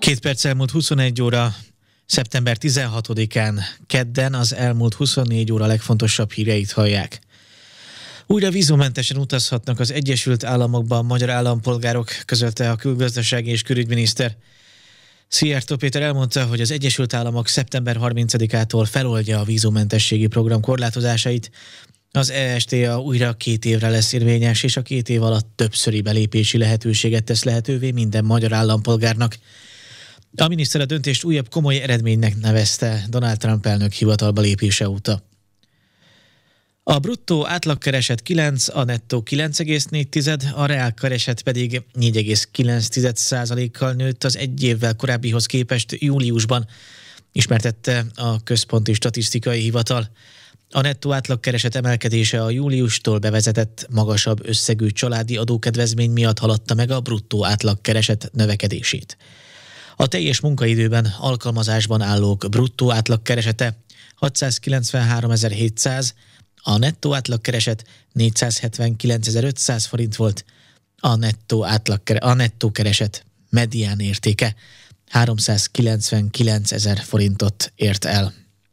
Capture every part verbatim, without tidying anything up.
Két perc elmúlt huszonegy óra, szeptember tizenhatodikán, kedden az elmúlt huszonnégy óra legfontosabb híreit hallják. Újra vízummentesen utazhatnak az Egyesült Államokban magyar állampolgárok, közölte a külgazdasági és külügyminiszter. Szijjártó Péter elmondta, hogy az Egyesült Államok szeptember harmincadikától feloldja a vízummentességi program korlátozásait. Az E S T A újra két évre lesz érvényes, és a két év alatt többszöri belépési lehetőséget tesz lehetővé minden magyar állampolgárnak. A miniszter a döntést újabb komoly eredménynek nevezte Donald Trump elnök hivatalba lépése óta. A bruttó átlagkereset kilenc, a nettó kilenc egész négy, a reálkereset pedig négy egész kilenc százalékkal nőtt az egy évvel korábbihoz képest júliusban, ismertette a Központi Statisztikai Hivatal. A nettó átlagkereset emelkedése a júliustól bevezetett magasabb összegű családi adókedvezmény miatt haladta meg a bruttó átlagkereset növekedését. A teljes munkaidőben alkalmazásban állók bruttó átlagkeresete hatszázkilencvenháromezer-hétszáz, a nettó átlagkereset négyszázhetvenkilencezer-ötszáz forint volt, a nettó, átlagkere, a nettó kereset medián értéke háromszázkilencvenkilencezer forintot ért el.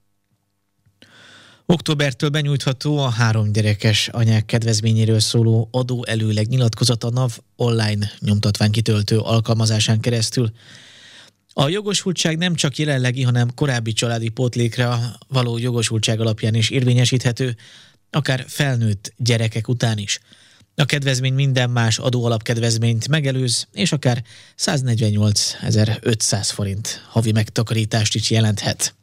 Októbertől benyújtható a három gyerekes anyák kedvezményéről szóló adóelőleg nyilatkozat a NAV online nyomtatványkitöltő alkalmazásán keresztül. A jogosultság nem csak jelenlegi, hanem korábbi családi pótlékra való jogosultság alapján is érvényesíthető, akár felnőtt gyerekek után is. A kedvezmény minden más adóalapkedvezményt megelőz, és akár száznegyvennyolcezer-ötszáz forint havi megtakarítást is jelenthet.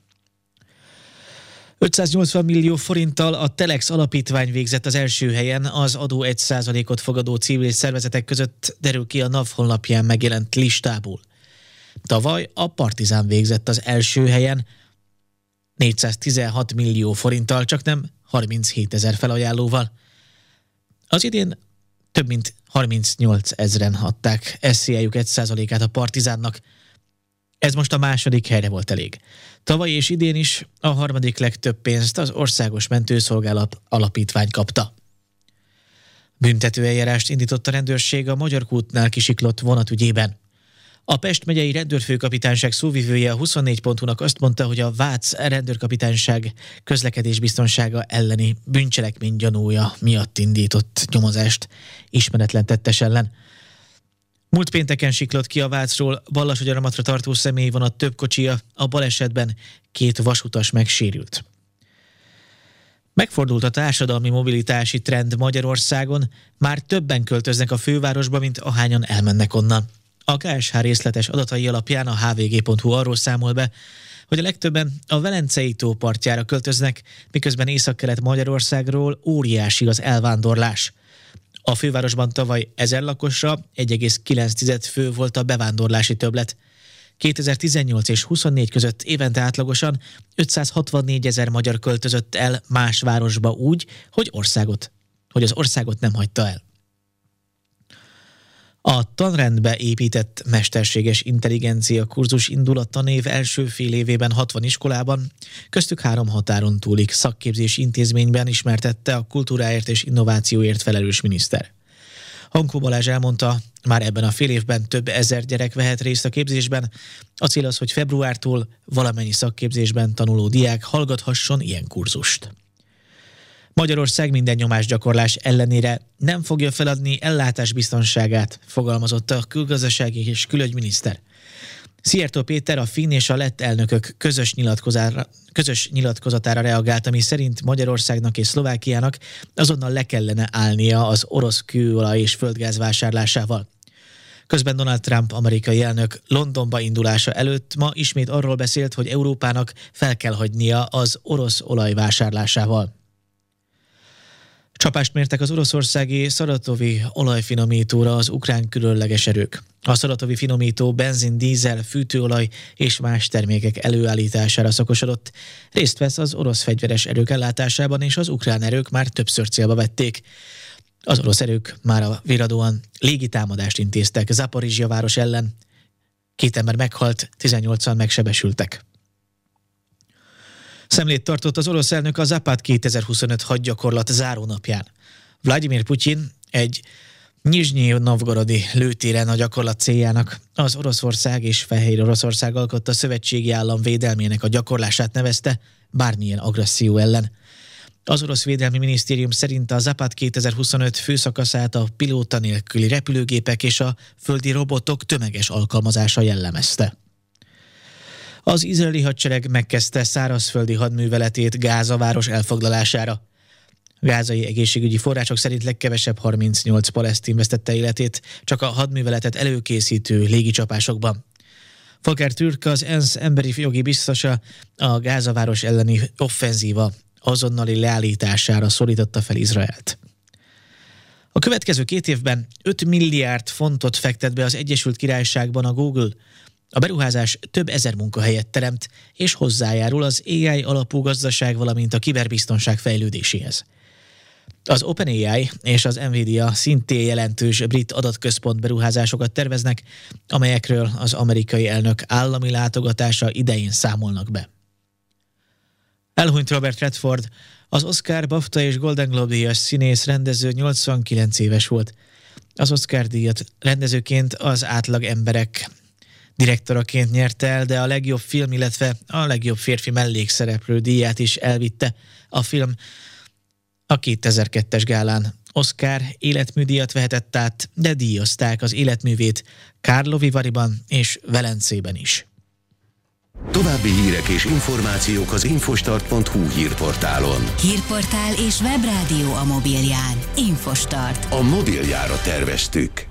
ötszáznyolcvan millió forinttal a Telex alapítvány végzett az első helyen, az adó egy százalékot fogadó civil szervezetek között derül ki a NAV honlapján megjelent listából. Tavaly a Partizán végzett az első helyen négyszáztizenhat millió forinttal, csak nem harminchétezer felajánlóval. Az idén több mint harmincnyolc ezren adták es zé é-juk egy százalékát a Partizánnak. Ez most a második helyre volt elég. Tavaly és idén is a harmadik legtöbb pénzt az Országos Mentőszolgálat Alapítvány kapta. Büntetőeljárást indított a rendőrség a Magyar Kútnál kisiklott vonat ügyében. A Pest megyei rendőrfőkapitányság szóvivője a huszonnégy pont hu-nak azt mondta, hogy a Vác rendőrkapitányság közlekedésbiztonsága elleni bűncselekmény gyanúja miatt indított nyomozást ismeretlen tettes ellen. Múlt pénteken siklott ki a Vácról Ballasagyarmatra tartó személyvonat több kocsija, a balesetben két vasutas megsérült. Megfordult a társadalmi mobilitási trend Magyarországon, már többen költöznek a fővárosba, mint ahányan elmennek onnan. A ká es há részletes adatai alapján a há vé gé pont hu arról számol be, hogy a legtöbben a Velencei tó partjára költöznek, miközben északkelet Magyarországról óriási az elvándorlás. A fővárosban tavaly ezer lakosra egy egész kilenc fő volt a bevándorlási többlet. kétezer-tizennyolc és huszonnégy között évente átlagosan ötszázhatvannégy ezer magyar költözött el más városba úgy, hogy országot, hogy az országot nem hagyta el. A tanrendbe épített mesterséges intelligencia kurzus indul a tanév első fél évében hatvan iskolában, köztük három határon túli szakképzési intézményben, ismertette a kultúráért és innovációért felelős miniszter. Hankó Balázs elmondta, már ebben a fél évben több ezer gyerek vehet részt a képzésben. A cél az, hogy februártól valamennyi szakképzésben tanuló diák hallgathasson ilyen kurzust. Magyarország minden nyomásgyakorlás ellenére nem fogja feladni ellátásbiztonságát, fogalmazott a külgazdasági és külügyminiszter. Szijjártó Péter a finn és a lett elnökök közös nyilatkozatára, közös nyilatkozatára reagált, ami szerint Magyarországnak és Szlovákiának azonnal le kellene állnia az orosz kőolaj és földgáz vásárlásával. Közben Donald Trump amerikai elnök Londonba indulása előtt ma ismét arról beszélt, hogy Európának fel kell hagynia az orosz olaj vásárlásával. Csapást mértek az oroszországi szaratovi olajfinomítóra az ukrán különleges erők. A szaratovi finomító benzin, dízel, fűtőolaj és más termékek előállítására szakosodott. Részt vesz az orosz fegyveres erők ellátásában, és az ukrán erők már többször célba vették. Az orosz erők már a viradóan légitámadást intéztek Zaporizsja város ellen. Két ember meghalt, tizennyolcan megsebesültek. Szemlét tartott az orosz elnök a Zapad kétezer-huszonöt hadgyakorlat zárónapján. Vladimir Putyin egy Nyizsnyi Novgorodi lőtéren a gyakorlat céljának az Oroszország és Fehér Oroszország alkotta szövetségi állam védelmének a gyakorlását nevezte bármilyen agresszió ellen. Az orosz védelmi minisztérium szerint a Zapad kétezer-huszonöt főszakaszát a pilóta nélküli repülőgépek és a földi robotok tömeges alkalmazása jellemezte. Az izraeli hadsereg megkezdte szárazföldi hadműveletét Gáza város elfoglalására. Gázai egészségügyi források szerint legkevesebb harmincnyolc palesztin vesztette életét csak a hadműveletet előkészítő légicsapásokban. Volker Türk, az ENSZ emberi jogi biztosa, a Gázaváros elleni offenzíva azonnali leállítására szólította fel Izraelt. A következő két évben öt milliárd fontot fektet be az Egyesült Királyságban a Google. A beruházás több ezer munkahelyet teremt, és hozzájárul az á i alapú gazdaság, valamint a kiberbiztonság fejlődéséhez. Az OpenAI és az Nvidia szintén jelentős brit adatközpont beruházásokat terveznek, amelyekről az amerikai elnök állami látogatása idején számolnak be. Elhunyt Robert Redford, az Oscar, BAFTA és Golden Globe-díjas színész, rendező, nyolcvankilenc éves volt. Az Oscar-díjat rendezőként az átlag emberek direktoraként nyerte el, de a legjobb film, illetve a legjobb férfi mellékszereplő díját is elvitte. A film a kétezer-kettes gálán Oscar életműdíjat vehetett át, de díjazták az életművét Karlovy Varyban és Velencében is. További hírek és információk az infostart pont hu hírportálon. Hírportál és webrádió a mobilján. Infostart. A mobiljára terveztük.